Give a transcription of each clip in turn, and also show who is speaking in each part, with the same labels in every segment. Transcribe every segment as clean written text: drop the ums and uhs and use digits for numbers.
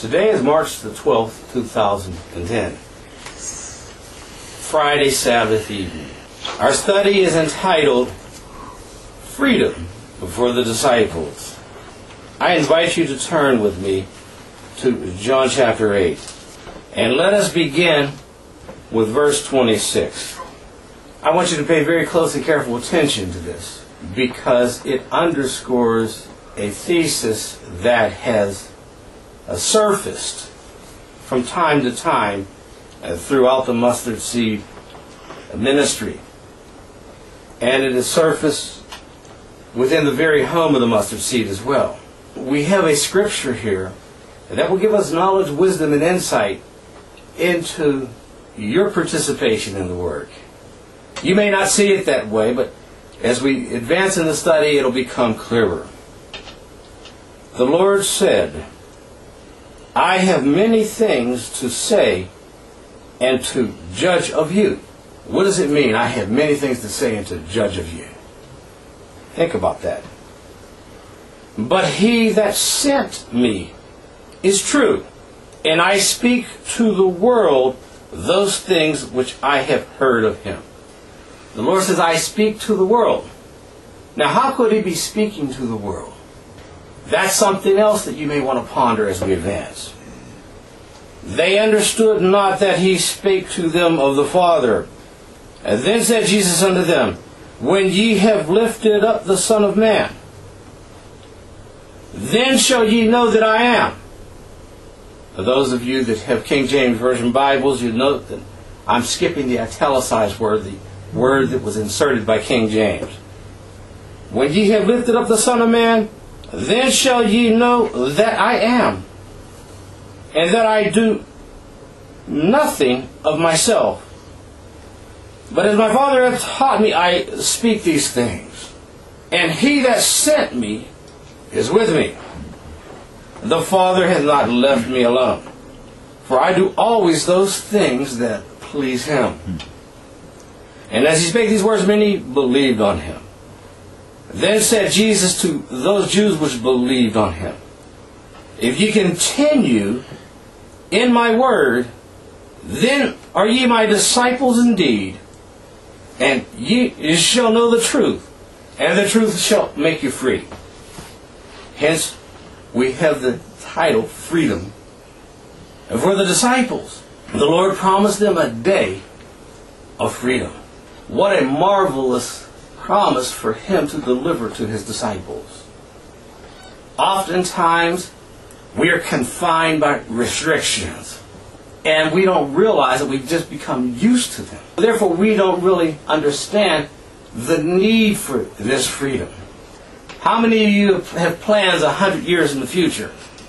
Speaker 1: Today is March the 12th, 2010. Friday, Sabbath evening. Our study is entitled Freedom for the Disciples. I invite you to turn with me to John chapter 8. And let us begin with verse 26. I want you to pay very close and careful attention to this, because it underscores a thesis that has surfaced from time to time throughout the mustard seed ministry. And it has surfaced within the very home of the mustard seed as well. We have a scripture here that will give us knowledge, wisdom, and insight into your participation in the work. You may not see it that way, but as we advance in the study, it'll become clearer. The Lord said, I have many things to say and to judge of you. What does it mean, I have many things to say and to judge of you? Think about that. But he that sent me is true, and I speak to the world those things which I have heard of him. The Lord says, I speak to the world. Now, how could he be speaking to the world? That's something else that you may want to ponder as we advance. They understood not that he spake to them of the Father. And then said Jesus unto them, when ye have lifted up the Son of Man, then shall ye know that I am. For those of you that have King James Version Bibles, you note that I'm skipping the italicized word, the word that was inserted by King James. When ye have lifted up the Son of Man, then shall ye know that I am, and that I do nothing of myself, but as my Father hath taught me, I speak these things. And he that sent me is with me. The Father hath not left me alone, for I do always those things that please him. And as he spake these words, many believed on him. Then said Jesus to those Jews which believed on him, if ye continue in my word, then are ye my disciples indeed, and ye shall know the truth, and the truth shall make you free. Hence, we have the title, Freedom for the Disciples. The Lord promised them a day of freedom. What a marvelous promise for him to deliver to his disciples. Oftentimes, we are confined by restrictions, and we don't realize that we've just become used to them. Therefore, we don't really understand the need for this freedom. How many of you have plans 100 years in the future?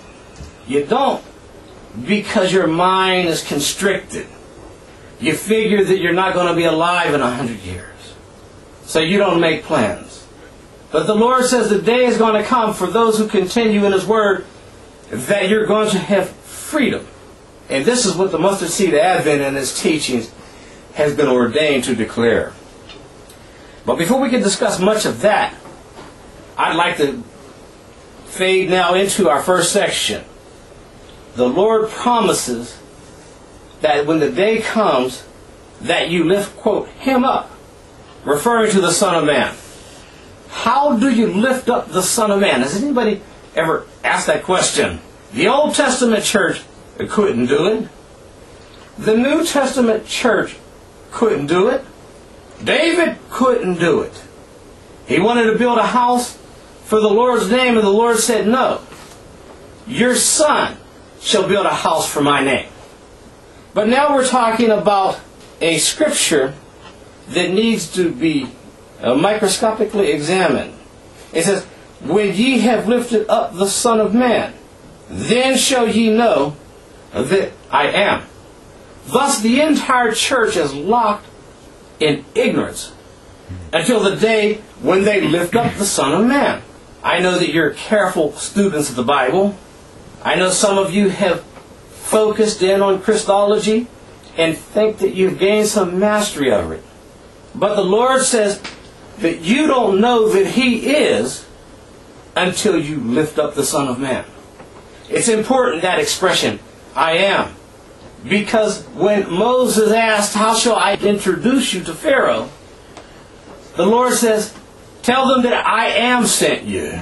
Speaker 1: You don't, because your mind is constricted. You figure that you're not going to be alive in 100 years. So you don't make plans. But the Lord says the day is going to come for those who continue in his word that you're going to have freedom. And this is what the Mustard Seed Advent and its teachings has been ordained to declare. But before we can discuss much of that, I'd like to fade now into our first section. The Lord promises that when the day comes that you lift, quote, him up, referring to the Son of Man. How do you lift up the Son of Man? Has anybody ever asked that question? The Old Testament church couldn't do it. The New Testament church couldn't do it. David couldn't do it. He wanted to build a house for the Lord's name, and the Lord said, no. Your son shall build a house for my name. But now we're talking about a scripture that needs to be microscopically examined. It says, when ye have lifted up the Son of Man, then shall ye know that I am. Thus the entire church is locked in ignorance until the day when they lift up the Son of Man. I know that you're careful students of the Bible. I know some of you have focused in on Christology and think that you've gained some mastery over it. But the Lord says that you don't know that he is until you lift up the Son of Man. It's important, that expression, I am. Because when Moses asked, how shall I introduce you to Pharaoh? The Lord says, tell them that I am sent you.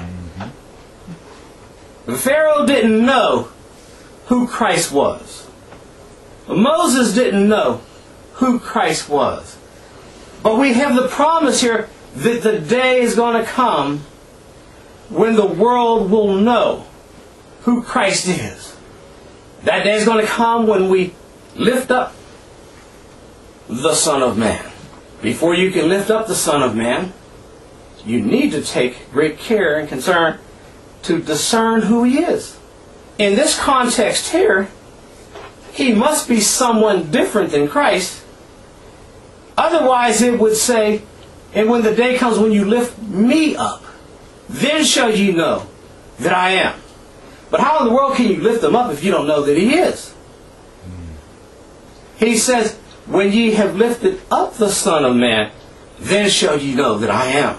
Speaker 1: Pharaoh didn't know who Christ was. Moses didn't know who Christ was. But we have the promise here that the day is going to come when the world will know who Christ is. That day is going to come when we lift up the Son of Man. Before you can lift up the Son of Man, you need to take great care and concern to discern who He is. In this context here, He must be someone different than Christ. Otherwise it would say, and when the day comes when you lift me up, then shall ye know that I am. But how in the world can you lift Him up if you don't know that He is? He says, when ye have lifted up the Son of Man, then shall ye know that I am.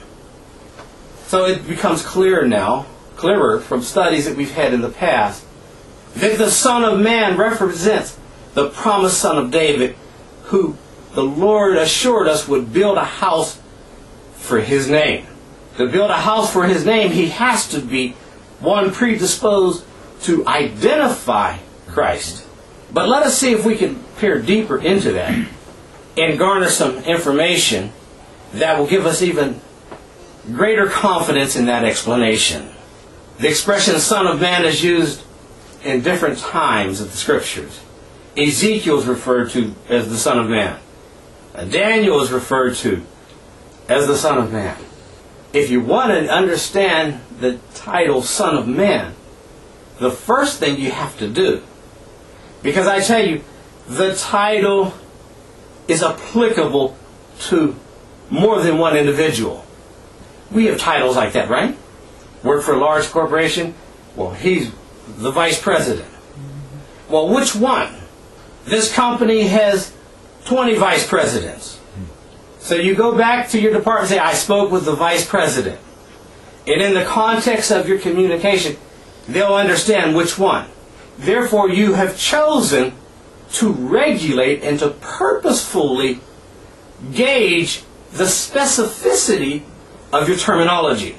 Speaker 1: So it becomes clearer now, clearer from studies that we've had in the past, that the Son of Man represents the promised Son of David, who the Lord assured us would build a house for His name. To build a house for His name, He has to be one predisposed to identify Christ. But let us see if we can peer deeper into that and garner some information that will give us even greater confidence in that explanation. The expression Son of Man is used in different times of the Scriptures. Ezekiel is referred to as the Son of Man. Daniel is referred to as the Son of Man. If you want to understand the title Son of Man, the first thing you have to do, because I tell you, the title is applicable to more than one individual. We have titles like that, right? Work for a large corporation? Well, he's the vice president. Well, which one? This company has 20 vice presidents. So you go back to your department and say, I spoke with the vice president. And in the context of your communication, they'll understand which one. Therefore, you have chosen to regulate and to purposefully gauge the specificity of your terminology.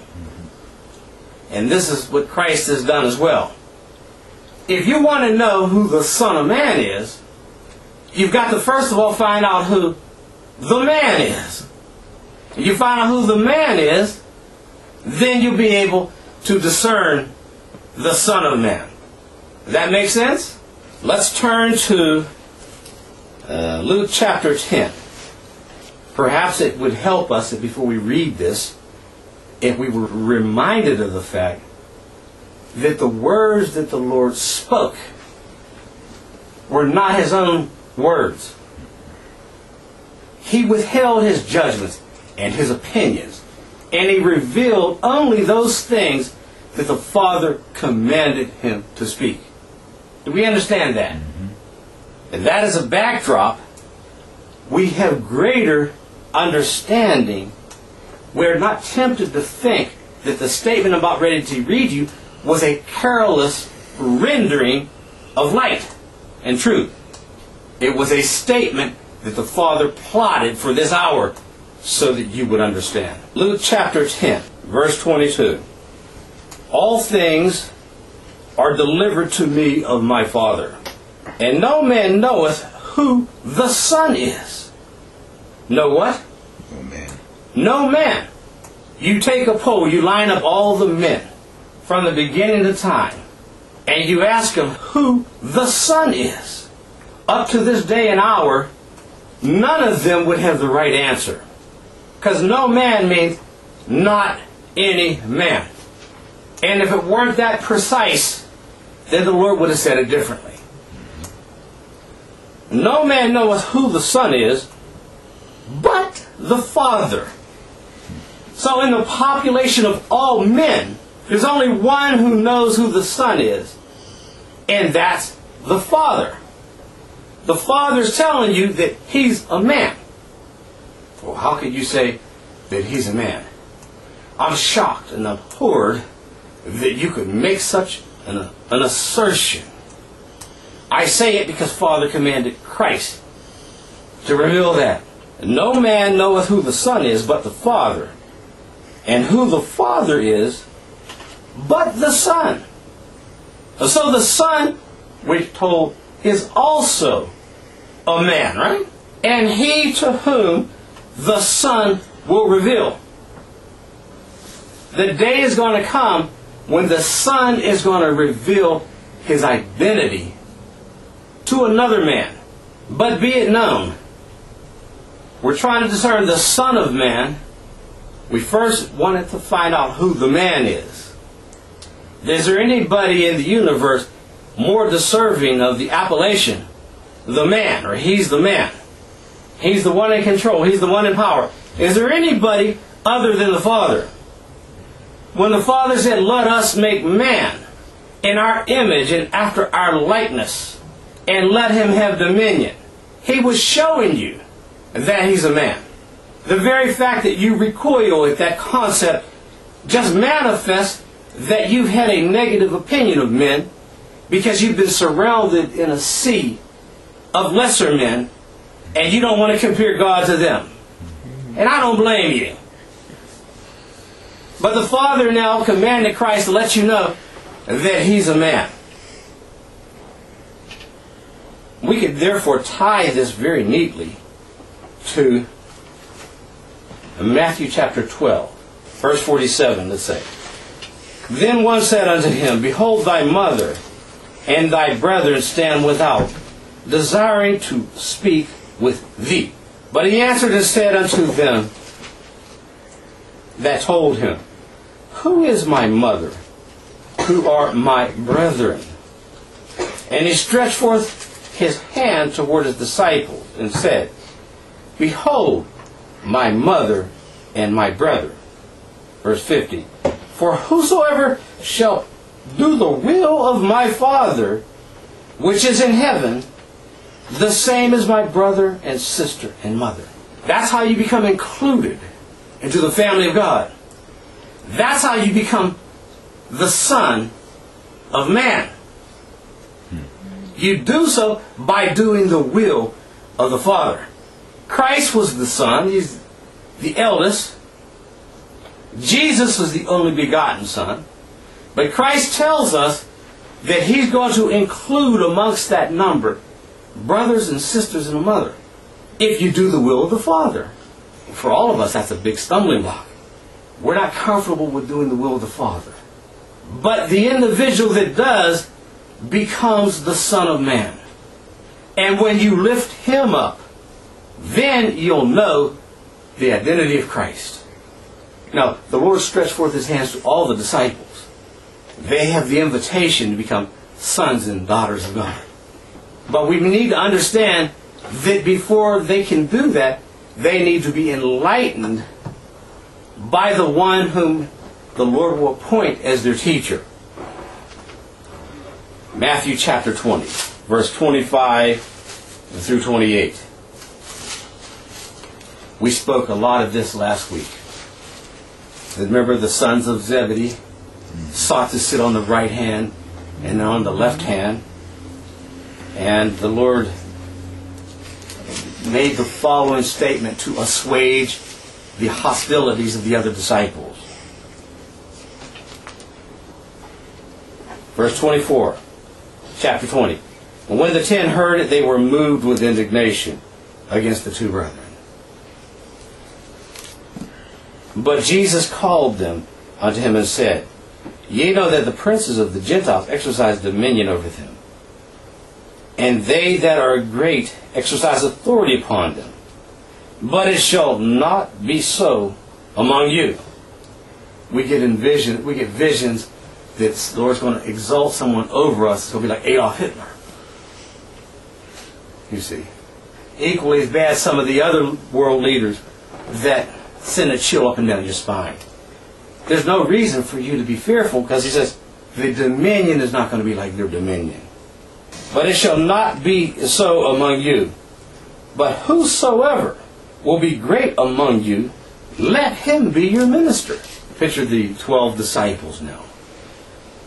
Speaker 1: And this is what Christ has done as well. If you want to know who the Son of Man is, you've got to first of all find out who the man is. If you find out who the man is, then you'll be able to discern the Son of Man. Does that make sense? Let's turn to Luke chapter 10. Perhaps it would help us if before we read this, if we were reminded of the fact that the words that the Lord spoke were not His own words. He withheld His judgments and His opinions, and He revealed only those things that the Father commanded Him to speak. Do we understand that? And that is a backdrop. We have greater understanding. We're not tempted to think that the statement I'm about ready to read you was a careless rendering of light and truth. It was a statement that the Father plotted for this hour so that you would understand. Luke chapter 10, verse 22. All things are delivered to me of my Father, and no man knoweth who the Son is. Know what?
Speaker 2: No man.
Speaker 1: No man. You take a poll, you line up all the men from the beginning of time, and you ask them who the Son is. Up to this day and hour, none of them would have the right answer. Because no man means not any man. And if it weren't that precise, then the Lord would have said it differently. No man knoweth who the Son is, but the Father. So in the population of all men, there's only one who knows who the Son is, and that's the Father. The Father's telling you that He's a man. Well, how can you say that He's a man? I'm shocked and abhorred that you could make such an assertion. I say it because Father commanded Christ to reveal that. No man knoweth who the Son is but the Father, and who the Father is but the Son. So the Son, we're told, is also a man, right? And he to whom the Son will reveal. The day is going to come when the Son is going to reveal his identity to another man. But be it known, we're trying to discern the Son of Man. We first wanted to find out who the man is. Is there anybody in the universe more deserving of the appellation, the man, or he's the man? He's the one in control. He's the one in power. Is there anybody other than the Father? When the Father said, let us make man in our image and after our likeness, and let him have dominion, he was showing you that he's a man. The very fact that you recoil at that concept just manifests that you've had a negative opinion of men because you've been surrounded in a sea of lesser men and you don't want to compare God to them. And I don't blame you. But the Father now commanded Christ to let you know that he's a man. We could therefore tie this very neatly to Matthew chapter 12, verse 47, let's say. Then one said unto him, behold, thy mother and thy brethren stand without, desiring to speak with thee. But he answered and said unto them that told him, who is my mother? Who are my brethren? And he stretched forth his hand toward his disciples and said, behold, my mother and my brethren. Verse 50. For whosoever shall do the will of my Father, which is in heaven, the same is my brother and sister and mother. That's how you become included into the family of God. That's how you become the Son of Man. You do so by doing the will of the Father. Christ was the Son. He's the eldest. Jesus was the only begotten Son. But Christ tells us that he's going to include amongst that number brothers and sisters and a mother, if you do the will of the Father. For all of us, that's a big stumbling block. We're not comfortable with doing the will of the Father. But the individual that does becomes the Son of Man. And when you lift him up, then you'll know the identity of Christ. Now, the Lord stretched forth his hands to all the disciples. They have the invitation to become sons and daughters of God. But we need to understand that before they can do that, they need to be enlightened by the one whom the Lord will appoint as their teacher. Matthew chapter 20, verse 25 through 28. We spoke a lot of this last week. Remember, the sons of Zebedee sought to sit on the right hand and on the left hand. And the Lord made the following statement to assuage the hostilities of the other disciples. Verse 24, chapter 20. And when the 10 heard it, they were moved with indignation against the two brethren. But Jesus called them unto him and said, Ye know that the princes of the Gentiles exercise dominion over them, and they that are great exercise authority upon them. But it shall not be so among you. We get visions that the Lord's going to exalt someone over us. It's going to be like Adolf Hitler. You see. Equally as bad some of the other world leaders that send a chill up and down your spine. There's no reason for you to be fearful, because he says the dominion is not going to be like their dominion. But it shall not be so among you. But whosoever will be great among you, let him be your minister. Picture the 12 disciples now.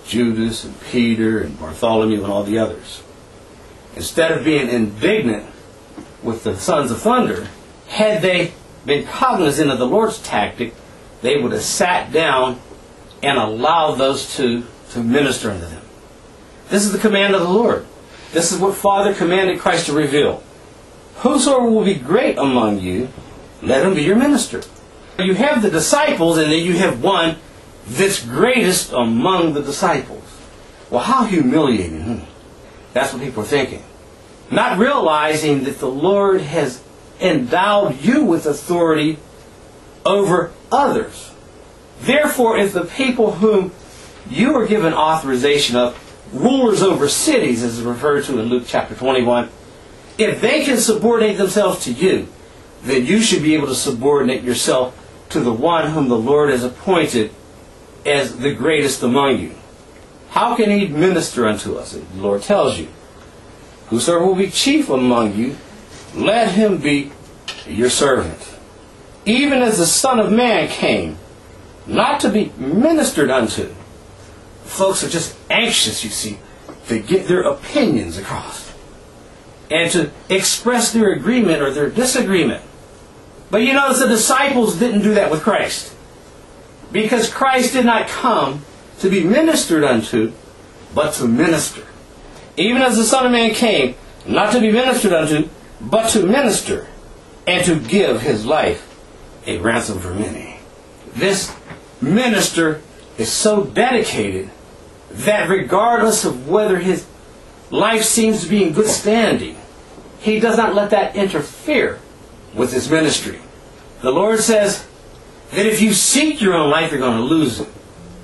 Speaker 1: Judas and Peter and Bartholomew and all the others. Instead of being indignant with the sons of thunder, had they been cognizant of the Lord's tactic, they would have sat down and allowed those two to minister unto them. This is the command of the Lord. This is what Father commanded Christ to reveal. Whosoever will be great among you, let him be your minister. You have the disciples, and then you have one that's greatest among the disciples. Well, how humiliating. That's what people are thinking. Not realizing that the Lord has endowed you with authority over others. Therefore, if the people whom you are given authorization of, rulers over cities, as is referred to in Luke chapter 21, if they can subordinate themselves to you, then you should be able to subordinate yourself to the one whom the Lord has appointed as the greatest among you. How can he minister unto us? The Lord tells you, whosoever will be chief among you, let him be your servant. Even as the Son of Man came, not to be ministered unto. Folks are just anxious, you see, to get their opinions across and to express their agreement or their disagreement. But you notice the disciples didn't do that with Christ, because Christ did not come to be ministered unto, but to minister. Even as the Son of Man came, not to be ministered unto, but to minister, and to give his life a ransom for many. This minister is so dedicated that regardless of whether his life seems to be in good standing, he does not let that interfere with his ministry. The Lord says that if you seek your own life, you're going to lose it.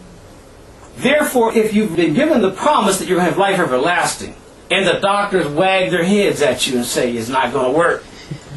Speaker 1: Therefore, if you've been given the promise that you're going to have life everlasting, and the doctors wag their heads at you and say it's not going to work,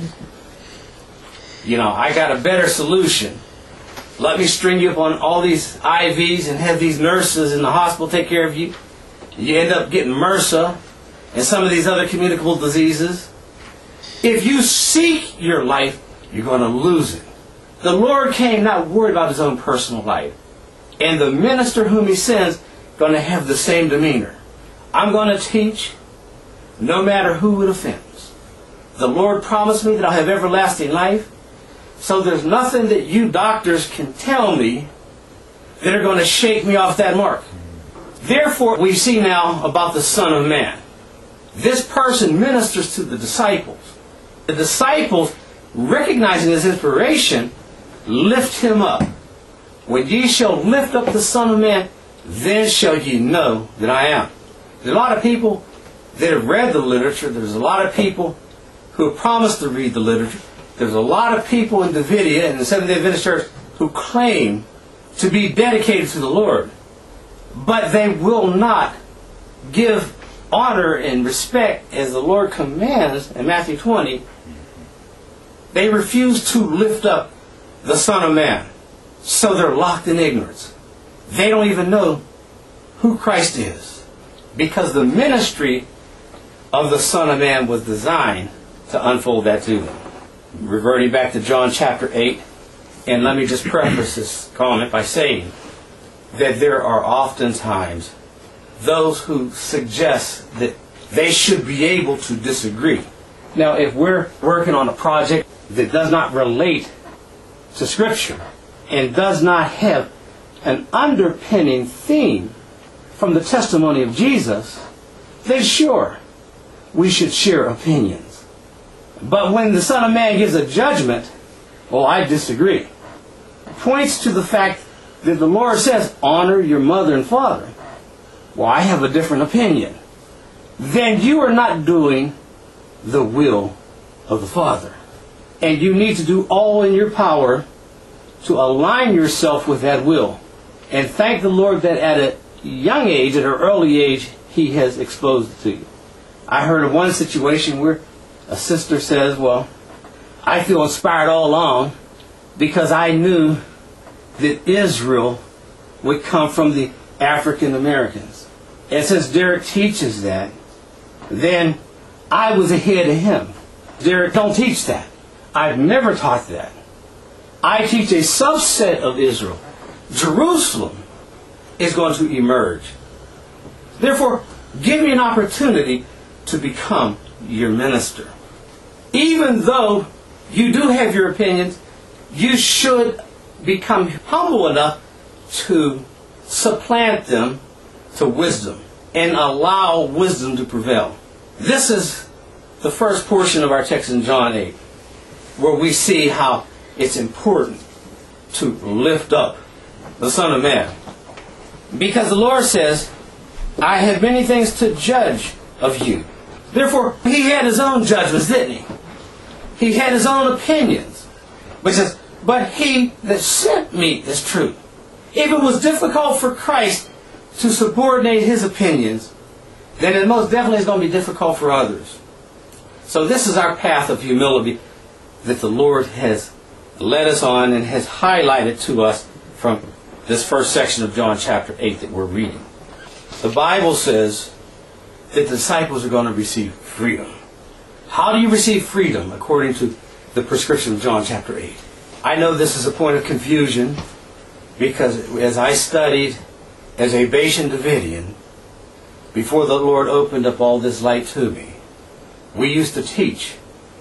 Speaker 1: I got a better solution. Let me string you up on all these IVs and have these nurses in the hospital take care of you. You end up getting MRSA and some of these other communicable diseases. If you seek your life, you're going to lose it. The Lord came not worried about his own personal life. And the minister whom he sends going to have the same demeanor. I'm going to teach no matter who it offends. The Lord promised me that I'll have everlasting life. So there's nothing that you doctors can tell me that are going to shake me off that mark. Therefore, we see now about the Son of Man. This person ministers to the disciples. The disciples, recognizing his inspiration, lift him up. When ye shall lift up the Son of Man, then shall ye know that I am. There's a lot of people that have read the literature. There's a lot of people who have promised to read the literature. There's a lot of people in Davidia and the Seventh-day Adventist Church who claim to be dedicated to the Lord, but they will not give honor and respect as the Lord commands in Matthew 20. They refuse to lift up the Son of Man, so they're locked in ignorance. They don't even know who Christ is, because the ministry of the Son of Man was designed to unfold that to them. Reverting back to John chapter 8, and let me just preface this comment by saying that there are oftentimes those who suggest that they should be able to disagree. Now, if we're working on a project that does not relate to Scripture and does not have an underpinning theme from the testimony of Jesus, then sure, we should share opinions. But when the Son of Man gives a judgment, well, I disagree. Points to the fact that the Lord says, honor your mother and father. Well, I have a different opinion. Then you are not doing the will of the Father. And you need to do all in your power to align yourself with that will. And thank the Lord that at a young age, at an early age, He has exposed it to you. I heard of one situation where a sister says, well, I feel inspired all along because I knew that Israel would come from the African Americans. And since Derek teaches that, then I was ahead of him. Derek don't teach that. I've never taught that. I teach a subset of Israel. Jerusalem is going to emerge. Therefore, give me an opportunity to become your minister. Even though you do have your opinions, you should become humble enough to supplant them to wisdom and allow wisdom to prevail. This is the first portion of our text in John 8, where we see how it's important to lift up the Son of Man. Because the Lord says, I have many things to judge of you. Therefore, he had his own judgments, didn't he? He had his own opinions. But he says, but he that sent me is true. If it was difficult for Christ to subordinate his opinions, then it most definitely is going to be difficult for others. So this is our path of humility that the Lord has led us on and has highlighted to us from this first section of John chapter 8 that we're reading. The Bible says that the disciples are going to receive freedom. How do you receive freedom according to the prescription of John chapter 8? I know this is a point of confusion because as I studied as a Bashan Davidian, before the Lord opened up all this light to me, we used to teach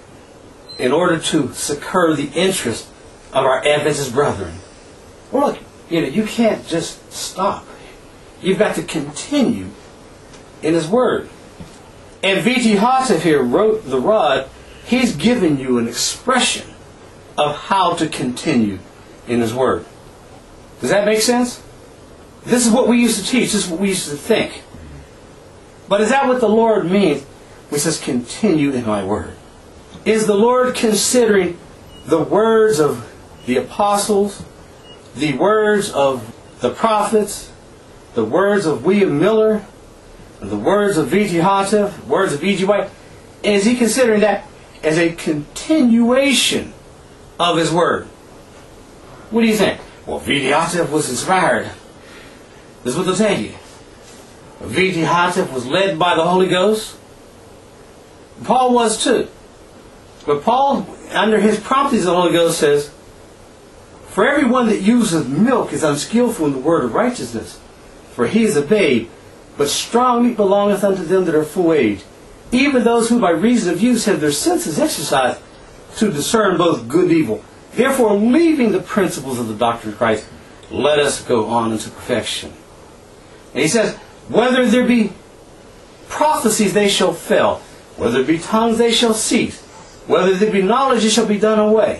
Speaker 1: in order to secure the interest of our Adventist brethren. Well, look, you can't just stop. You've got to continue in His Word. And V.T. Hosef here wrote the rod. He's given you an expression of how to continue in His Word. Does that make sense? This is what we used to teach. This is what we used to think. But is that what the Lord means when He says, continue in my Word? Is the Lord considering the words of the apostles, the words of the prophets, the words of William Miller, the words of V.T. Hosef, words of E.G. White? Is He considering that as a continuation of His Word? What do you think? Well, V.T. Hosef was inspired. This is what they'll tell you. V.T. Hosef was led by the Holy Ghost. Paul was too. But Paul, under his promptings of the Holy Ghost, says, for everyone that uses milk is unskillful in the word of righteousness, for he is a babe, but strong meat belongeth unto them that are full age, even those who by reason of use have their senses exercised to discern both good and evil. Therefore, leaving the principles of the doctrine of Christ, let us go on into perfection. And he says, whether there be prophecies, they shall fail. Whether there be tongues, they shall cease. Whether there be knowledge, it shall be done away.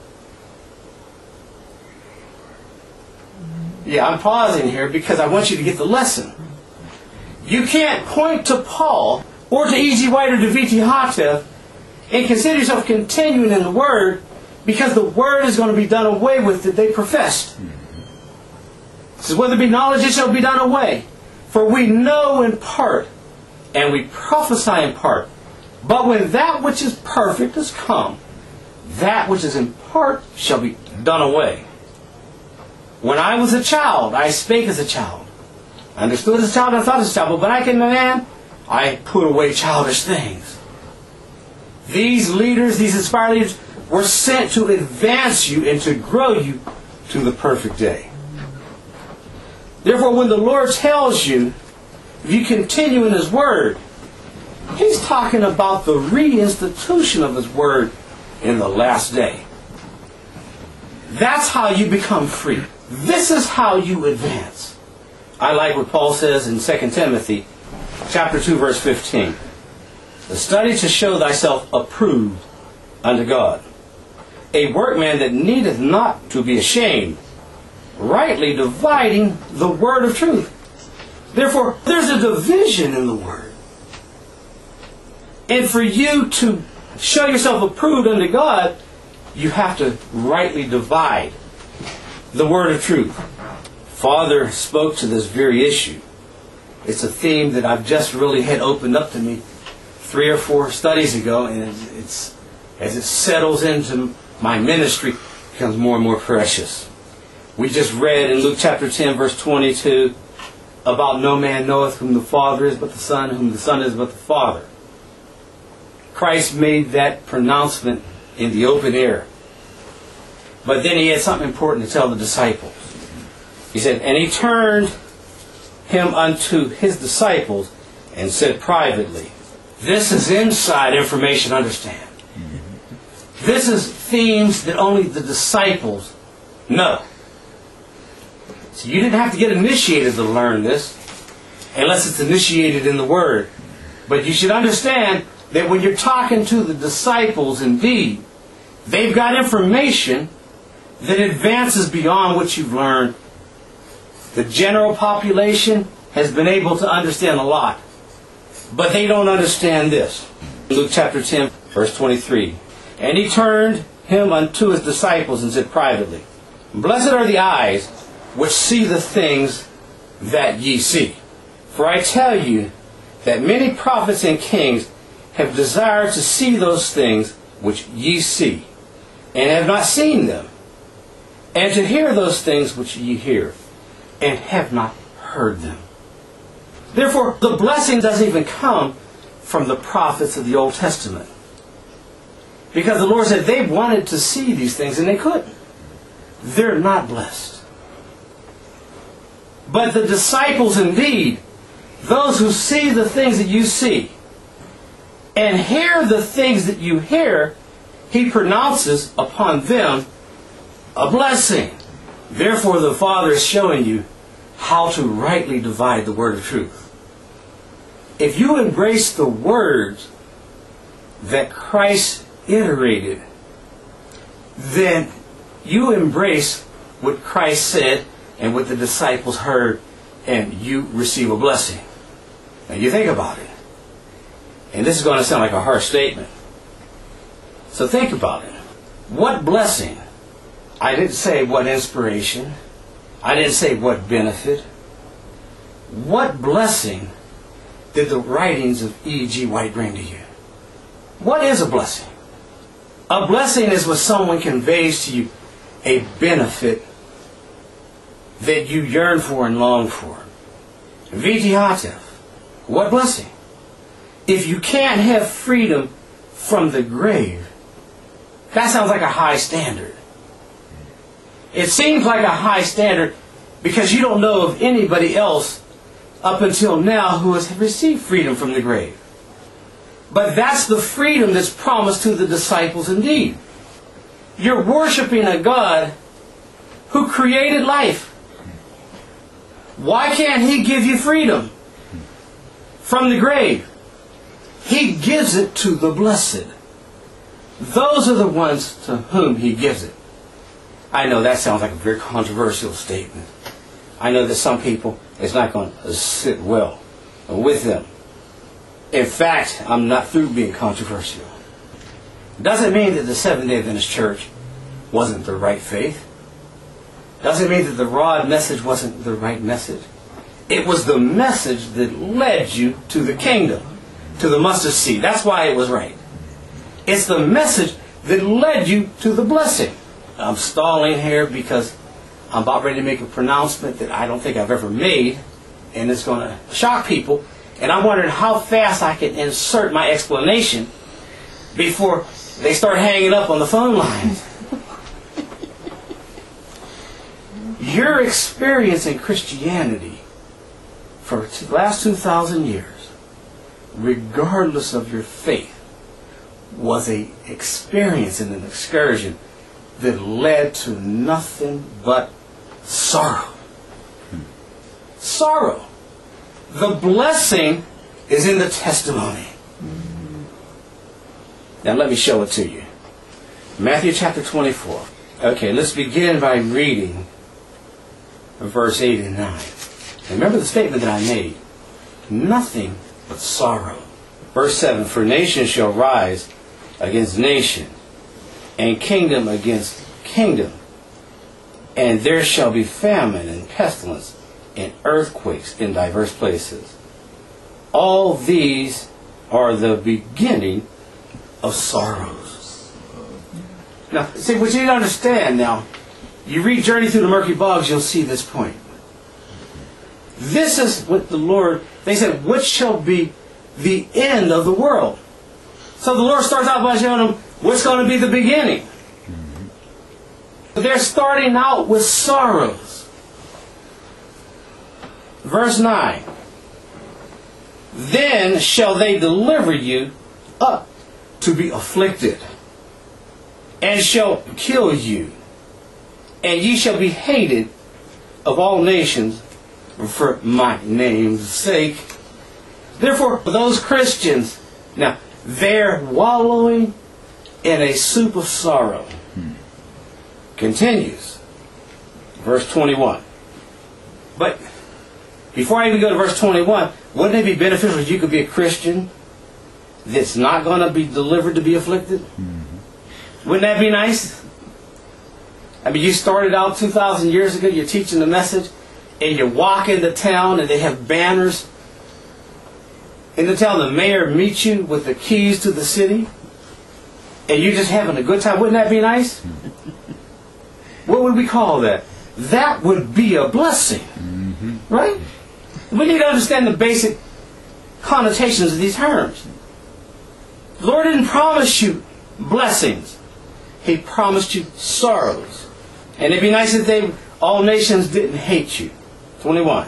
Speaker 1: Yeah, I'm pausing here because I want you to get the lesson. You can't point to Paul or to E.G. White or to V.T. Hosef and consider yourself continuing in the Word because the Word is going to be done away with that they professed. It says, whether there be knowledge, it shall be done away. For we know in part, and we prophesy in part. But when that which is perfect is come, that which is in part shall be done away. When I was a child, I spake as a child. I understood as a child, I thought as a child. But when I came a man, I put away childish things. These leaders, these inspired leaders, were sent to advance you and to grow you to the perfect day. Therefore, when the Lord tells you, if you continue in His Word, He's talking about the reinstitution of His Word in the last day. That's how you become free. This is how you advance. I like what Paul says in 2 Timothy chapter 2, verse 15. The study to show thyself approved unto God, a workman that needeth not to be ashamed, rightly dividing the word of truth. Therefore, there's a division in the Word. And for you to show yourself approved unto God, you have to rightly divide the word of truth. Father spoke to this very issue. It's a theme that I've just really had opened up to me 3 or 4 studies ago, and it's as it settles into my ministry, it becomes more and more precious. We just read in Luke chapter 10, verse 22, about no man knoweth whom the Father is but the Son, whom the Son is but the Father. Christ made that pronouncement in the open air. But then He had something important to tell the disciples. He said, and He turned him unto his disciples and said privately. This is inside information, understand. This is themes that only the disciples know. So you didn't have to get initiated to learn this, unless it's initiated in the Word. But you should understand that when you're talking to the disciples, indeed, they've got information that advances beyond what you've learned. The general population has been able to understand a lot, but they don't understand this. Luke chapter 10, verse 23. And he turned him unto his disciples and said privately, Blessed are the eyes which see the things that ye see. For I tell you that many prophets and kings have desired to see those things which ye see, and have not seen them, and to hear those things which ye hear, and have not heard them. Therefore, the blessing doesn't even come from the prophets of the Old Testament. Because the Lord said they wanted to see these things and they couldn't. They're not blessed. But the disciples indeed, those who see the things that you see and hear the things that you hear, He pronounces upon them a blessing. Therefore the Father is showing you how to rightly divide the word of truth. If you embrace the words that Christ iterated, then you embrace what Christ said and what the disciples heard, and you receive a blessing. Now you think about it. And this is going to sound like a harsh statement. So think about it. What blessing? I didn't say what inspiration. I didn't say what benefit. What blessing did the writings of E.G. White bring to you? What is a blessing? A blessing is when someone conveys to you a benefit that you yearn for and long for. Vitiativ. What blessing? If you can't have freedom from the grave, that sounds like a high standard. It seems like a high standard because you don't know of anybody else up until now who has received freedom from the grave. But that's the freedom that's promised to the disciples indeed. You're worshiping a God who created life. Why can't He give you freedom from the grave? He gives it to the blessed. Those are the ones to whom He gives it. I know that sounds like a very controversial statement. I know that some people, it's not going to sit well with them. In fact, I'm not through being controversial. Doesn't mean that the Seventh-day Adventist Church wasn't the right faith. Doesn't mean that the Rod message wasn't the right message. It was the message that led you to the kingdom, to the mustard seed. That's why it was right. It's the message that led you to the blessing. I'm stalling here because I'm about ready to make a pronouncement that I don't think I've ever made, and it's going to shock people. And I'm wondering how fast I can insert my explanation before they start hanging up on the phone lines. Your experience in Christianity for the last 2,000 years, regardless of your faith, was an experience and an excursion that led to nothing but sorrow. Sorrow. The blessing is in the testimony. Now let me show it to you. Matthew chapter 24. Okay, let's begin by reading verse 8 and 9. Remember the statement that I made. Nothing but sorrow. Verse 7. For nation shall rise against nation, and kingdom against kingdom. And there shall be famine and pestilence and earthquakes in diverse places. All these are the beginning of sorrows. Now, see, what you need to understand now, you read Journey Through the Murky Bogs, you'll see this point. This is what the Lord, they said, what shall be the end of the world? So the Lord starts out by showing them what's going to be the beginning. They're starting out with sorrows. Verse 9. Then shall they deliver you up to be afflicted, and shall kill you, and ye shall be hated of all nations for my name's sake. Therefore, those Christians, now, they're wallowing in a soup of sorrow. Continues. Verse 21. But before I even go to verse 21, wouldn't it be beneficial if you could be a Christian that's not going to be delivered to be afflicted? Wouldn't that be nice? I mean, you started out 2,000 years ago, you're teaching the message, and you walk into town and they have banners in the town. The mayor meets you with the keys to the city, and you're just having a good time. Wouldn't that be nice? What would we call that? That would be a blessing. Right? We need to understand the basic connotations of these terms. The Lord didn't promise you blessings. He promised you sorrows. And it'd be nice if all nations didn't hate you. 21.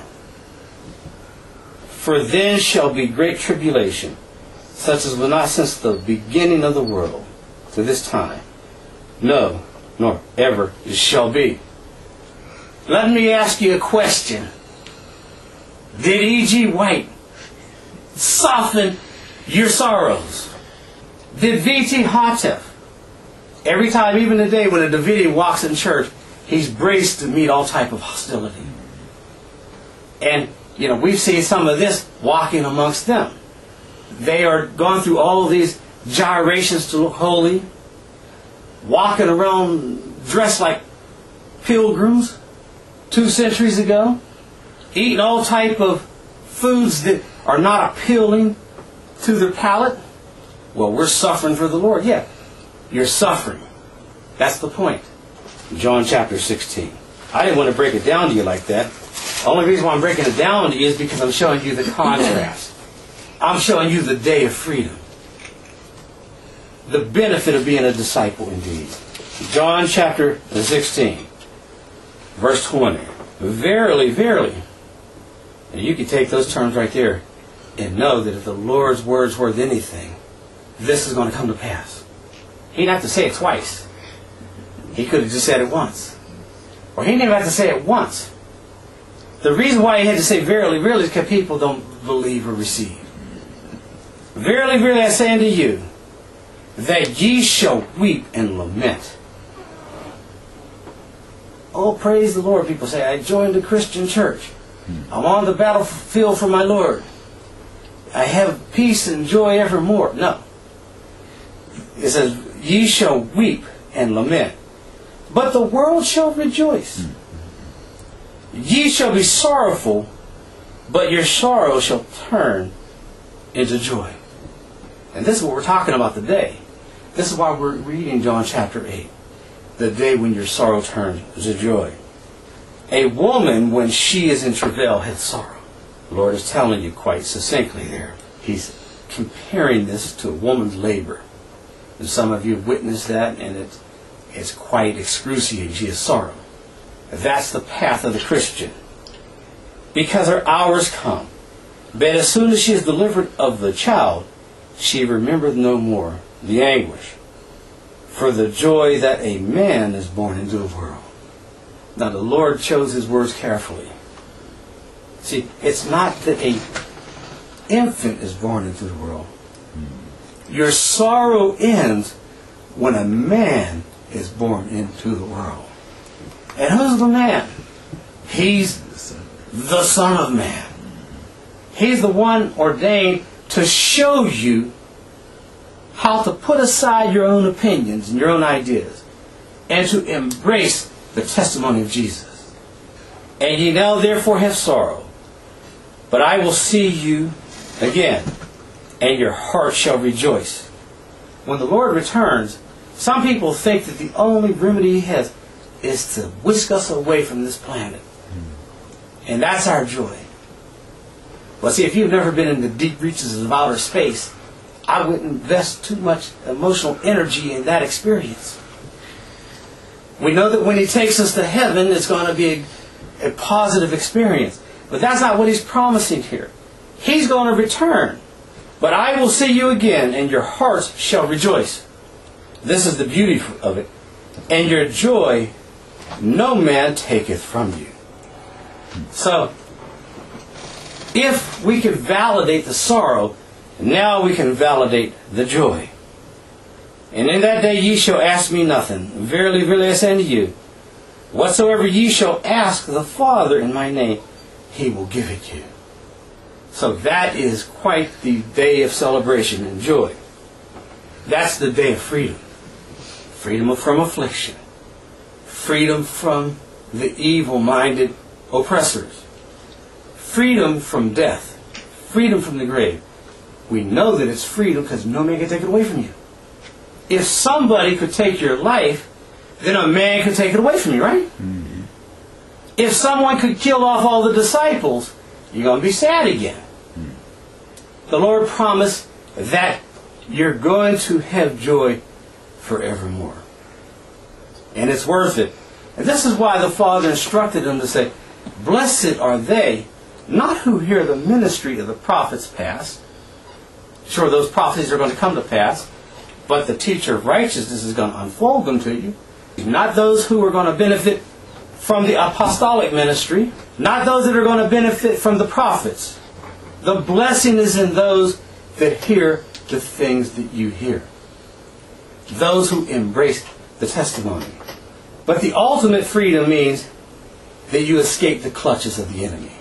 Speaker 1: For then shall be great tribulation, such as was not since the beginning of the world to this time. No, nor ever it shall be. Let me ask you a question. Did E.G. White soften your sorrows? Did V.T. Hotef, every time, even today, when a Davidian walks in church, he's braced to meet all type of hostility. And, we've seen some of this walking amongst them. They are gone through all of these gyrations to look holy, walking around dressed like pilgrims 2 centuries ago, eating all type of foods that are not appealing to their palate. Well, we're suffering for the Lord. Yeah, you're suffering. That's the point. John chapter 16. I didn't want to break it down to you like that. The only reason why I'm breaking it down to you is because I'm showing you the contrast. I'm showing you the day of freedom. The benefit of being a disciple indeed. John chapter 16, verse 20. Verily, verily. And you can take those terms right there and know that if the Lord's word's worth anything, this is going to come to pass. He didn't have to say it twice. He could have just said it once. Or he didn't even have to say it once. The reason why he had to say verily, verily is because people don't believe or receive. Verily, verily, I say unto you, that ye shall weep and lament. Oh, praise the Lord, people say. I joined a Christian church. I'm on the battlefield for my Lord. I have peace and joy evermore. No. It says, ye shall weep and lament, but the world shall rejoice. Ye shall be sorrowful, but your sorrow shall turn into joy. And this is what we're talking about today. This is why we're reading John chapter 8. The day when your sorrow turns to joy. A woman, when she is in travail, has sorrow. The Lord is telling you quite succinctly there. He's comparing this to a woman's labor. And some of you have witnessed that, and it's quite excruciating. She has sorrow. That's the path of the Christian. Because her hours come. But as soon as she is delivered of the child, she remembereth no more the anguish for the joy that a man is born into the world. Now the Lord chose His words carefully. See, it's not that an infant is born into the world. Your sorrow ends when a man is born into the world. And who's the man? He's the Son of Man. He's the one ordained to show you how to put aside your own opinions and your own ideas and to embrace the testimony of Jesus. And ye now therefore have sorrow, but I will see you again, and your heart shall rejoice. When the Lord returns, some people think that the only remedy He has is to whisk us away from this planet. And that's our joy. Well, see, if you've never been in the deep reaches of outer space, I wouldn't invest too much emotional energy in that experience. We know that when He takes us to heaven, it's going to be a positive experience. But that's not what he's promising here. He's going to return. But I will see you again, and your hearts shall rejoice. This is the beauty of it. And your joy no man taketh from you. So, if we can validate the sorrow, now we can validate the joy. And in that day ye shall ask me nothing. Verily, verily, I say unto you, whatsoever ye shall ask the Father in my name, he will give it you. So that is quite the day of celebration and joy. That's the day of freedom. Freedom from affliction. Freedom from the evil-minded oppressors. Freedom from death. Freedom from the grave. We know that it's freedom because no man can take it away from you. If somebody could take your life, then a man could take it away from you, right? Mm-hmm. If someone could kill off all the disciples, you're going to be sad again. Mm-hmm. The Lord promised that you're going to have joy forevermore. And it's worth it. And this is why the Father instructed him to say, blessed are they, not who hear the ministry of the prophets past. Sure, those prophecies are going to come to pass, but the teacher of righteousness is going to unfold them to you. Not those who are going to benefit from the apostolic ministry, not those that are going to benefit from the prophets. The blessing is in those that hear the things that you hear. Those who embrace the testimony. But the ultimate freedom means that you escape the clutches of the enemy.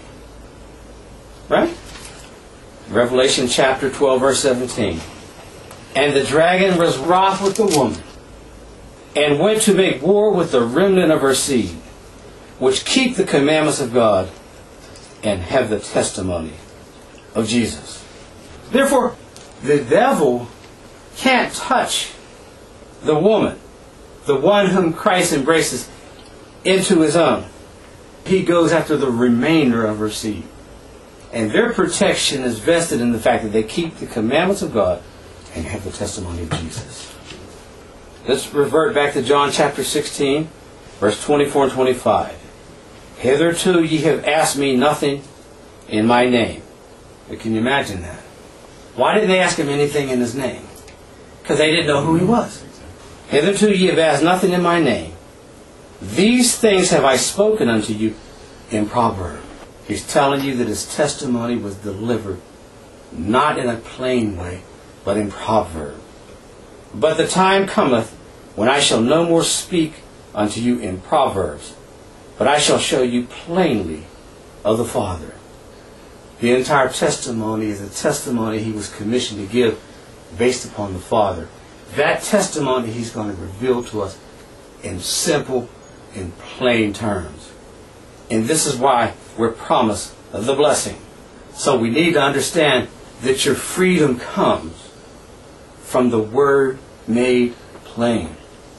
Speaker 1: Right? Revelation chapter 12, verse 17. And the dragon was wroth with the woman, and went to make war with the remnant of her seed, which keep the commandments of God, and have the testimony of Jesus. Therefore, the devil can't touch the woman, the one whom Christ embraces, into his own. He goes after the remainder of her seed. And their protection is vested in the fact that they keep the commandments of God and have the testimony of Jesus. Let's revert back to John chapter 16, verse 24 and 25. Hitherto ye have asked me nothing in my name. But can you imagine that? Why didn't they ask him anything in his name? Because they didn't know who he was. Hitherto ye have asked nothing in my name. These things have I spoken unto you in proverb. He's telling you that his testimony was delivered not in a plain way, but in proverb. But the time cometh when I shall no more speak unto you in proverbs, but I shall show you plainly of the Father. The entire testimony is a testimony he was commissioned to give based upon the Father. That testimony he's going to reveal to us in simple, in plain terms. And this is why we're promised the blessing. So we need to understand that your freedom comes from the Word made plain,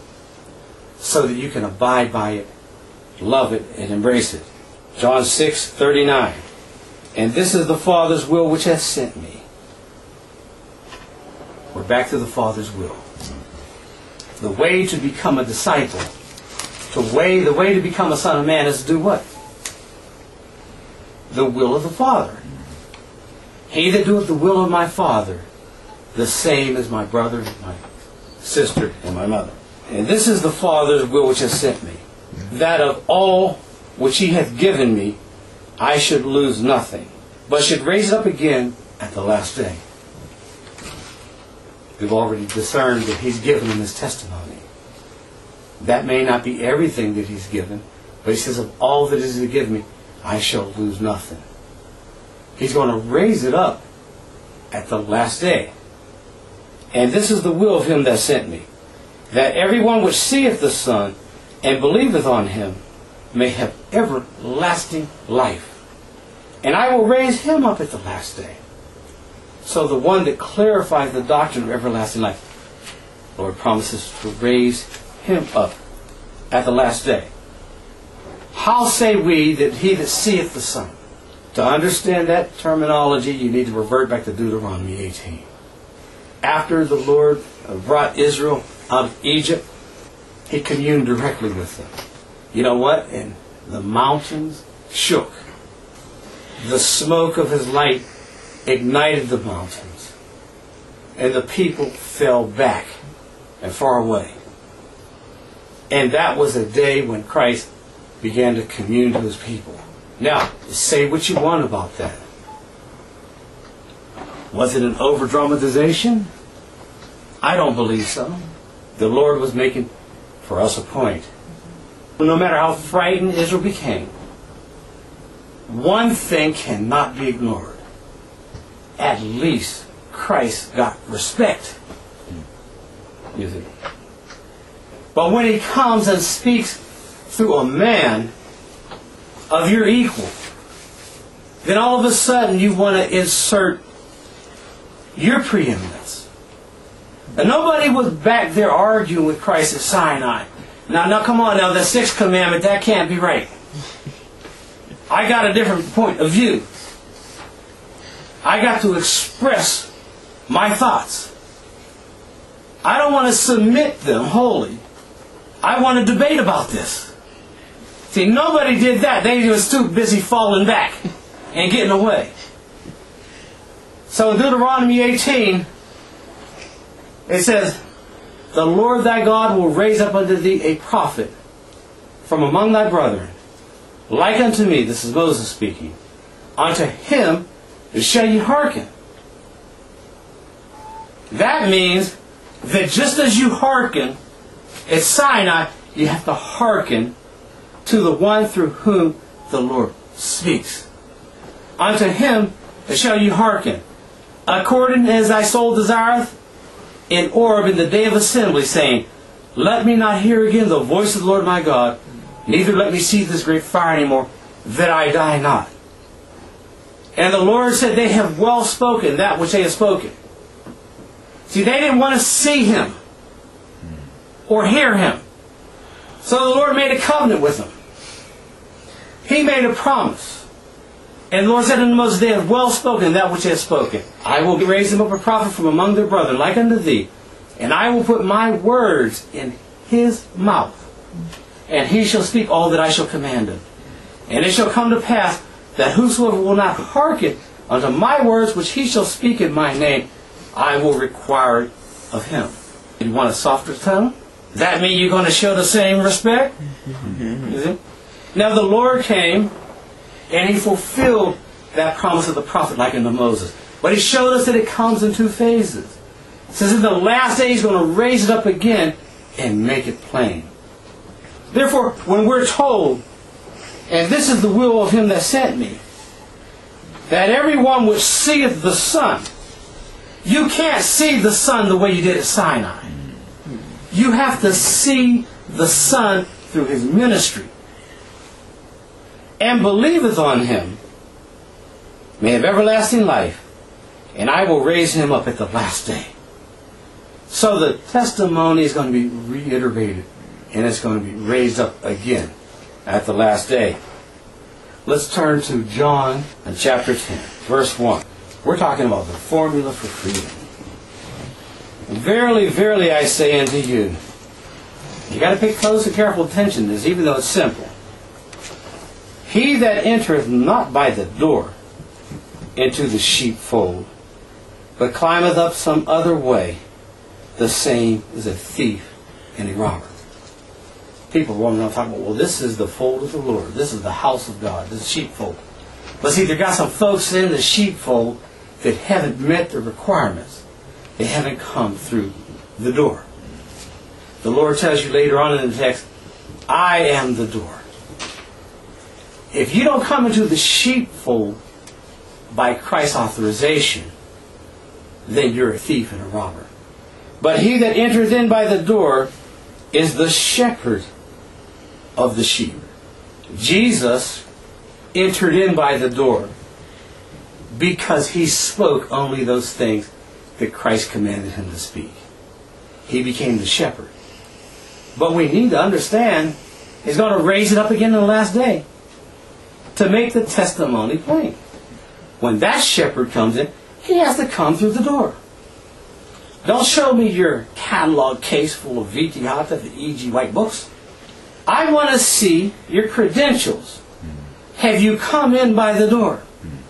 Speaker 1: so that you can abide by it, love it, and embrace it. John 6:39. And this is the Father's will which hath sent me. We're back to the Father's will. The way to become a disciple, the way to become a son of man is to do what? The will of the Father. He that doeth the will of my Father, the same as my brother, my sister, and my mother. And this is the Father's will which hath sent me, that of all which he hath given me, I should lose nothing, but should raise it up again at the last day. We've already discerned that he's given him his testimony. That may not be everything that he's given, but he says, of all that is given me, I shall lose nothing. He's going to raise it up at the last day. And this is the will of him that sent me, that everyone which seeth the Son and believeth on him may have everlasting life. And I will raise him up at the last day. So the one that clarifies the doctrine of everlasting life, the Lord promises to raise him up at the last day. How say we that he that seeth the Son? To understand that terminology, you need to revert back to Deuteronomy 18. After the Lord brought Israel out of Egypt, he communed directly with them. You know what? And the mountains shook. the smoke of his light ignited the mountains, and the people fell back and far away. And that was a day when Christ began to commune to his people. Now, say what you want about that. Was it an over-dramatization? I don't believe so. The Lord was making for us a point. No matter how frightened Israel became, one thing cannot be ignored. At least Christ got respect. You see? But when he comes and speaks through a man of your equal, then all of a sudden you want to insert your preeminence. And nobody was back there arguing with Christ at Sinai. Now come on now, the sixth commandment, that can't be right. I got a different point of view. I got to express my thoughts. I don't want to submit them wholly. I want to debate about this. See, nobody did that. They was too busy falling back and getting away. So in Deuteronomy 18, it says, "The Lord thy God will raise up unto thee a prophet from among thy brethren, like unto me," this is Moses speaking, "unto him shall ye hearken." That means that just as you hearken at Sinai, you have to hearken to the one through whom the Lord speaks. "Unto him shall you hearken, according as thy soul desireth, in Oreb in the day of assembly, saying, Let me not hear again the voice of the Lord my God, neither let me see this great fire anymore, that I die not." And the Lord said, "They have well spoken that which they have spoken." See, they didn't want to see him or hear him. So the Lord made a covenant with them. He made a promise. And the Lord said unto Moses, "They have well spoken that which they have spoken. I will raise them up a prophet from among their brethren, like unto thee, and I will put my words in his mouth, and he shall speak all that I shall command him. And it shall come to pass that whosoever will not hearken unto my words which he shall speak in my name, I will require it of him." You want a softer tone? Does that mean you're going to show the same respect? You see? Now the Lord came and he fulfilled that promise of the prophet like unto Moses. But he showed us that it comes in two phases. It says in the last day he's going to raise it up again and make it plain. Therefore, when we're told, "And this is the will of him that sent me, that everyone which seeth the Son," you can't see the Son the way you did at Sinai. You have to see the Son through his ministry. "And believeth on him may have everlasting life, and I will raise him up at the last day." So the testimony is going to be reiterated, and it's going to be raised up again at the last day. Let's turn to John chapter 10, verse 1. We're talking about the formula for freedom. "Verily, verily, I say unto you," you got to pay close and careful attention to this, even though it's simple. "He that entereth not by the door into the sheepfold, but climbeth up some other way, the same is a thief and a robber." People want to talk about, well, this is the fold of the Lord. This is the house of God. This is sheepfold. But see, there got some folks in the sheepfold that haven't met the requirements. They haven't come through the door. The Lord tells you later on in the text, "I am the door." If you don't come into the sheepfold by Christ's authorization, then you're a thief and a robber. "But he that entereth in by the door is the shepherd of the sheep." Jesus entered in by the door because he spoke only those things that Christ commanded him to speak. He became the shepherd. But we need to understand he's going to raise it up again in the last day to make the testimony plain. When that shepherd comes in, he has to come through the door. Don't show me your catalog case full of V.T. Houghton and E.G. White books. I want to see your credentials. Have you come in by the door?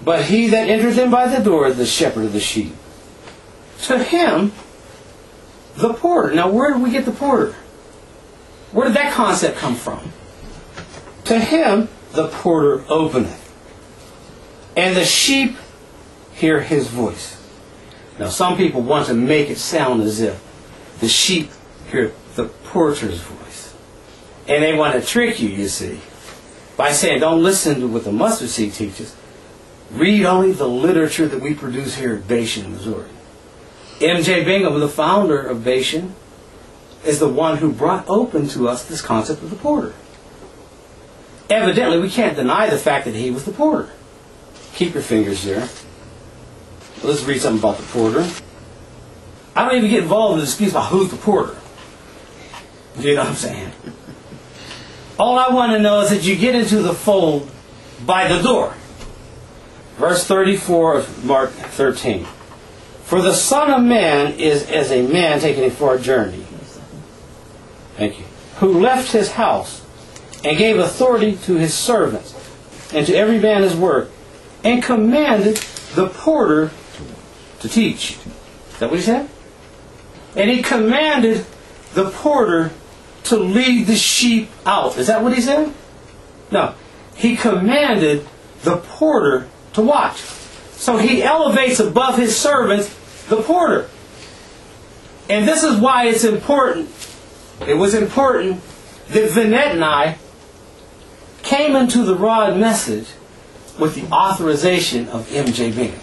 Speaker 1: But he that entereth in by the door is the shepherd of the sheep. To him, the porter. Now, where did we get the porter? Where did that concept come from? To him, the porter openeth, and the sheep hear his voice. Now, some people want to make it sound as if the sheep hear the porter's voice. And they want to trick you, you see, by saying, don't listen to what the mustard seed teaches. Read only the literature that we produce here at Bashan, Missouri. M.J. Bingham, the founder of Bashan, is the one who brought open to us this concept of the porter. Evidently, we can't deny the fact that he was the porter. Keep your fingers there. Let's read something about the porter. I don't even get involved in the disputes about who's the porter. You know what I'm saying? All I want to know is that you get into the fold by the door. Verse 34 of Mark 13. For the Son of Man is as a man taking a far journey. Thank you. Who left his house and gave authority to his servants and to every man his work, and commanded the porter to teach. Is that what he said? And he commanded the porter to lead the sheep out. Is that what he said? No. He commanded the porter to watch. So he elevates above his servants the porter. And this is why it's important. It was important that Vinette and I came into the Rod message with the authorization of M.J. Bingham.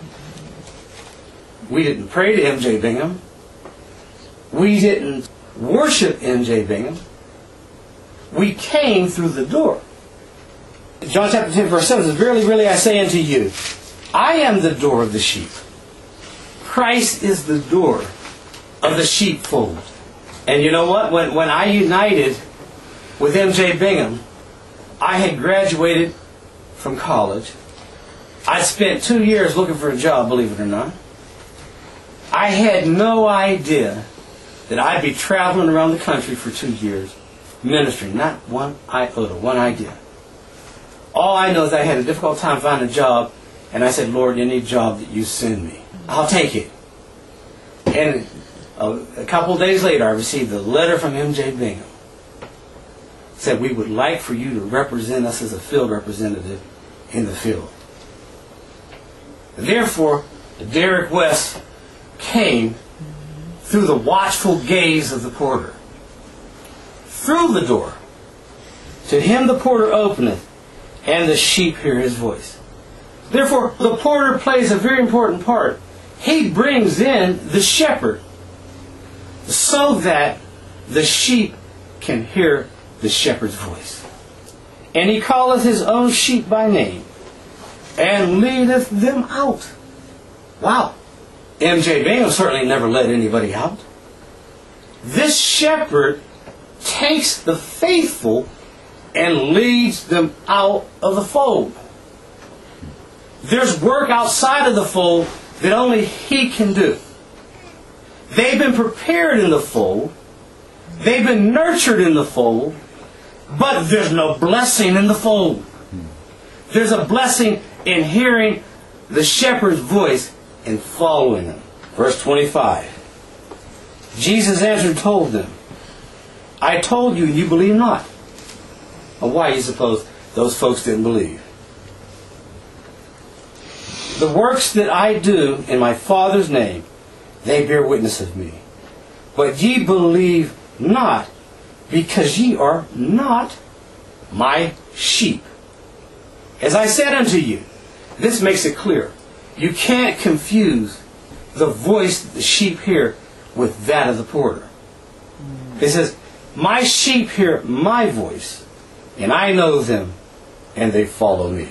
Speaker 1: We didn't pray to M.J. Bingham. We didn't worship M.J. Bingham. We came through the door. John chapter 10 verse 7 says, Verily, verily, I say unto you, I am the door of the sheep. Christ is the door of the sheepfold. And you know what? When I united with M.J. Bingham, I had graduated from college. I spent 2 years looking for a job, believe it or not. I had no idea that I'd be traveling around the country for 2 years ministering. Not one iota, one idea. All I know is I had a difficult time finding a job, and I said, Lord, any job that you send me, I'll take it. And a couple of days later, I received a letter from M.J. Bingham. It said, we would like for you to represent us as a field representative in the field. Therefore, Derek West came through the watchful gaze of the porter. Through the door. To him the porter openeth, and the sheep hear his voice. Therefore, the porter plays a very important part. He brings in the shepherd so that the sheep can hear the shepherd's voice. And he calleth his own sheep by name, and leadeth them out. Wow. M.J. Bingham certainly never let anybody out. This shepherd takes the faithful and leads them out of the fold. There's work outside of the fold that only he can do. They've been prepared in the fold. They've been nurtured in the fold. But there's no blessing in the fold. There's a blessing in hearing the shepherd's voice and following him. Verse 25. Jesus answered and told them, I told you, and you believe not. Well, why do you suppose those folks didn't believe? The works that I do in my Father's name, they bear witness of me. But ye believe not, because ye are not my sheep. As I said unto you, this makes it clear. You can't confuse the voice that the sheep hear with that of the porter. It says, my sheep hear my voice, and I know them, and they follow me.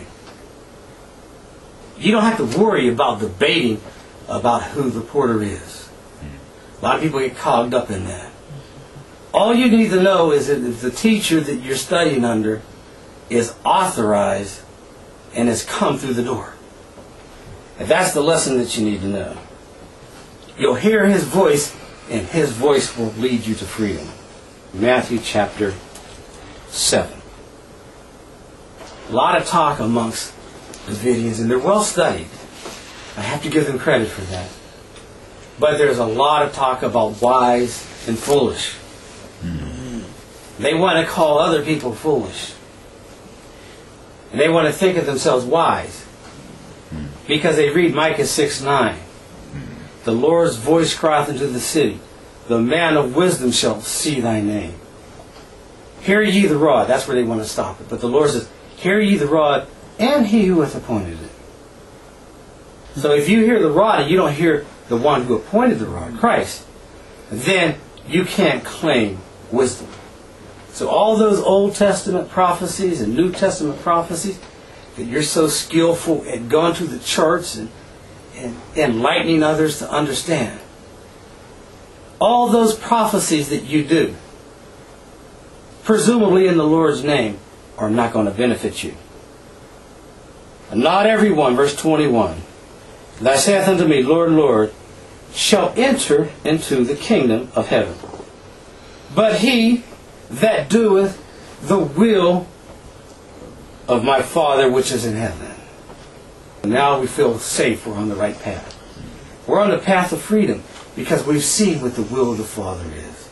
Speaker 1: You don't have to worry about debating about who the porter is. A lot of people get clogged up in that. All you need to know is that if the teacher that you're studying under is authorized and has come through the door. And that's the lesson that you need to know. You'll hear his voice, and his voice will lead you to freedom. Matthew chapter 7. A lot of talk amongst Davidians, and they're well studied. I have to give them credit for that. But there's a lot of talk about wise and foolish. They want to call other people foolish. And they want to think of themselves wise. Because they read Micah 6:9. The Lord's voice crieth into the city, the man of wisdom shall see thy name. Hear ye the rod. That's where they want to stop it. But the Lord says, hear ye the rod, and he who hath appointed it. So if you hear the rod and you don't hear the one who appointed the rod, Christ, then you can't claim wisdom. So all those Old Testament prophecies and New Testament prophecies that you're so skillful at going to the charts and enlightening others to understand, all those prophecies that you do, presumably in the Lord's name, are not going to benefit you. And not everyone, verse 21, that saith unto me, Lord, Lord, shall enter into the kingdom of heaven, but he that doeth the will of my Father which is in heaven. And now we feel safe, we're on the right path. We're on the path of freedom because we've seen what the will of the Father is.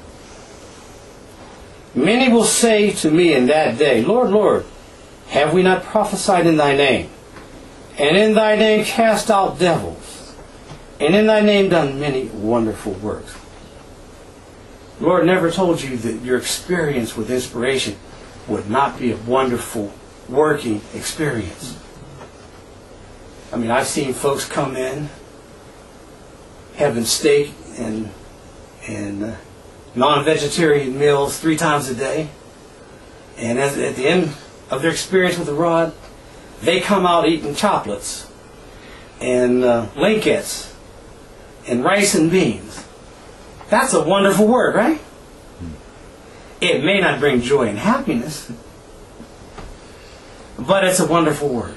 Speaker 1: Many will say to me in that day, Lord, Lord, have we not prophesied in thy name? And in thy name cast out devils? And in thy name done many wonderful works? The Lord never told you that your experience with inspiration would not be a wonderful working experience. I mean, I've seen folks come in having steak and non-vegetarian meals 3 times a day, and at the end of their experience with the rod, they come out eating chocolates and linkettes and rice and beans. That's a wonderful word, right? It may not bring joy and happiness, but it's a wonderful word.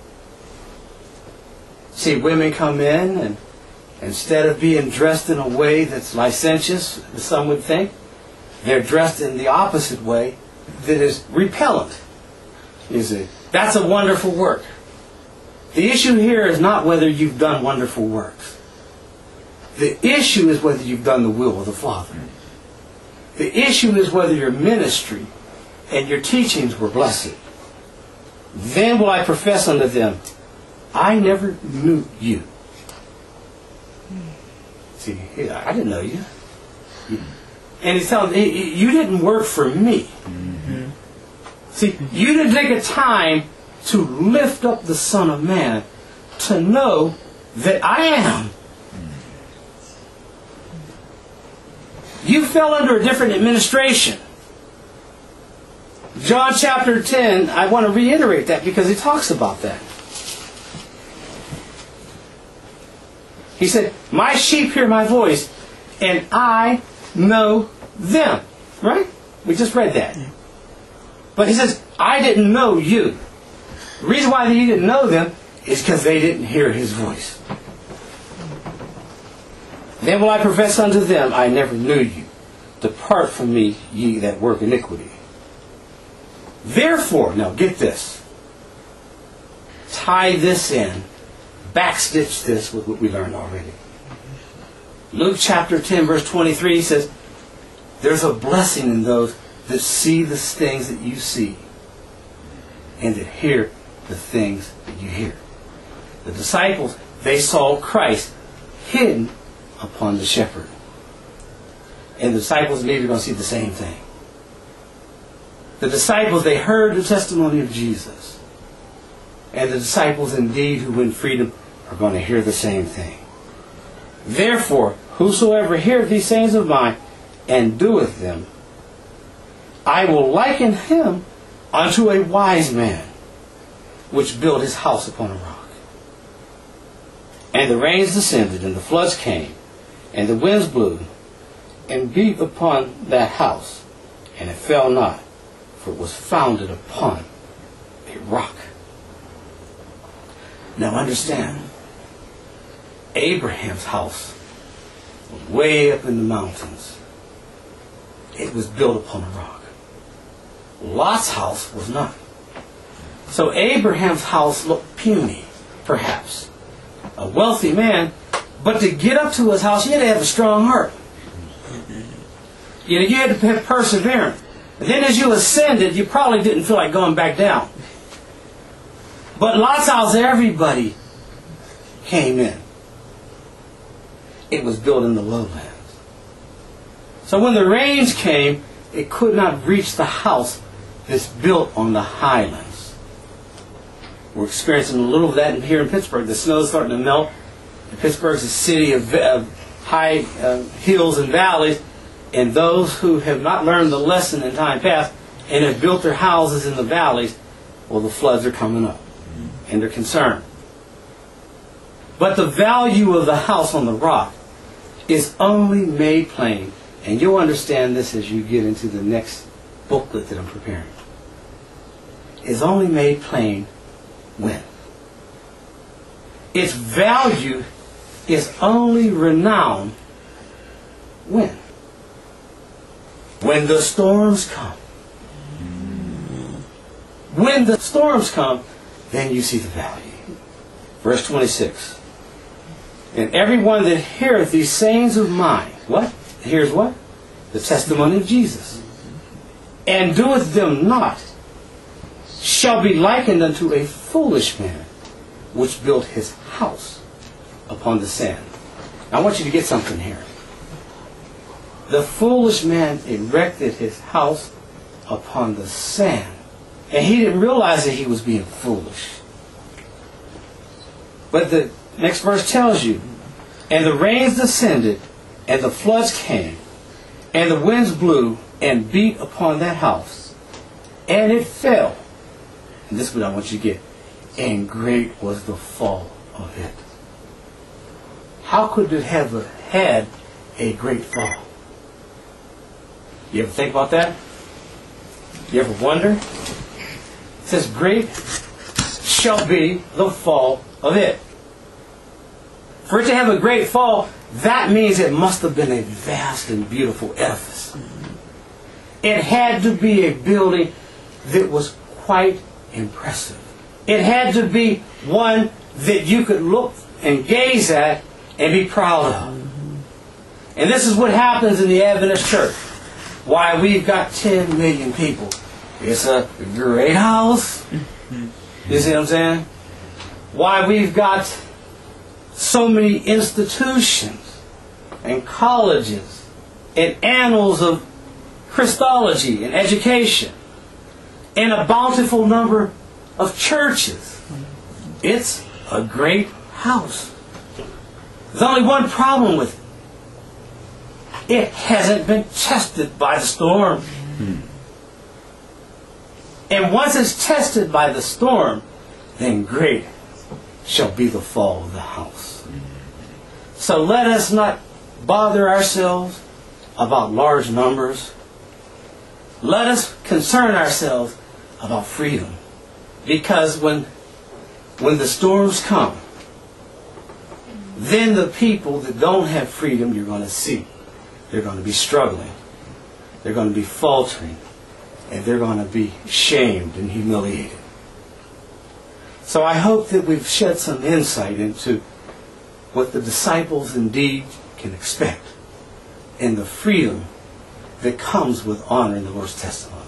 Speaker 1: See, women come in and instead of being dressed in a way that's licentious, as some would think, they're dressed in the opposite way that is repellent. You see, that's a wonderful work. The issue here is not whether you've done wonderful works. The issue is whether you've done the will of the Father. The issue is whether your ministry and your teachings were blessed. Then will I profess unto them, I never knew you. See, I didn't know you. And he's telling them, you didn't work for me. See, you didn't take a time to lift up the Son of Man to know that I am. You fell under a different administration. John chapter 10, I want to reiterate that because he talks about that. He said, my sheep hear my voice, and I know them. Right? We just read that. But he says, I didn't know you. The reason why he didn't know them is because they didn't hear his voice. Then will I profess unto them, I never knew you. Depart from me, ye that work iniquity. Therefore, now get this. Tie this in. Backstitch this with what we learned already. Luke chapter 10 verse 23 says, there's a blessing in those that see the things that you see and that hear the things that you hear. The disciples, they saw Christ hidden upon the shepherd. And the disciples maybe are going to see the same thing. The disciples, they heard the testimony of Jesus. And the disciples indeed who win freedom are going to hear the same thing. Therefore, whosoever heareth these sayings of mine and doeth them, I will liken him unto a wise man, which built his house upon a rock. And the rains descended, and the floods came, and the winds blew, and beat upon that house, and it fell not, for it was founded upon a rock. Now understand, Abraham's house was way up in the mountains. It was built upon a rock. Lot's house was not. So Abraham's house looked puny, perhaps. A wealthy man, but to get up to his house, you had to have a strong heart. You had to have perseverance. And then as you ascended, you probably didn't feel like going back down. But Lot's house, everybody came in. It was built in the lowlands. So when the rains came, it could not reach the house that's built on the highlands. We're experiencing a little of that here in Pittsburgh. The snow's starting to melt. Pittsburgh's a city of high hills and valleys. And those who have not learned the lesson in time past and have built their houses in the valleys, well, the floods are coming up. And they're concerned. But the value of the house on the rock is only made plain. And you'll understand this as you get into the next booklet that I'm preparing. Is only made plain when? Its value is only renowned when? When the storms come. When the storms come, then you see the value. Verse 26. And everyone that heareth these sayings of mine, what? Here's what? The testimony of Jesus. And doeth them not, shall be likened unto a foolish man, which built his house upon the sand. Now, I want you to get something here. The foolish man erected his house upon the sand. And he didn't realize that he was being foolish. But the next verse tells you, and the rains descended, and the floods came, and the winds blew and beat upon that house, and it fell. And this is what I want you to get. And great was the fall of it. How could it have had a great fall? You ever think about that? You ever wonder? It says, great shall be the fall of it. For it to have a great fall, that means it must have been a vast and beautiful edifice. It had to be a building that was quite impressive. It had to be one that you could look and gaze at and be proud of. And this is what happens in the Adventist church. Why we've got 10 million people. It's a great house. You see what I'm saying? Why we've got so many institutions and colleges and annals of Christology and education and a bountiful number of churches. It's a great house. There's only one problem with it. It hasn't been tested by the storm. And once it's tested by the storm, then great shall be the fall of the house. So let us not bother ourselves about large numbers. Let us concern ourselves about freedom. Because when the storms come, then the people that don't have freedom you're going to see. They're going to be struggling. They're going to be faltering. And they're going to be shamed and humiliated. So I hope that we've shed some insight into what the disciples indeed can expect and the freedom that comes with honoring the Lord's testimony.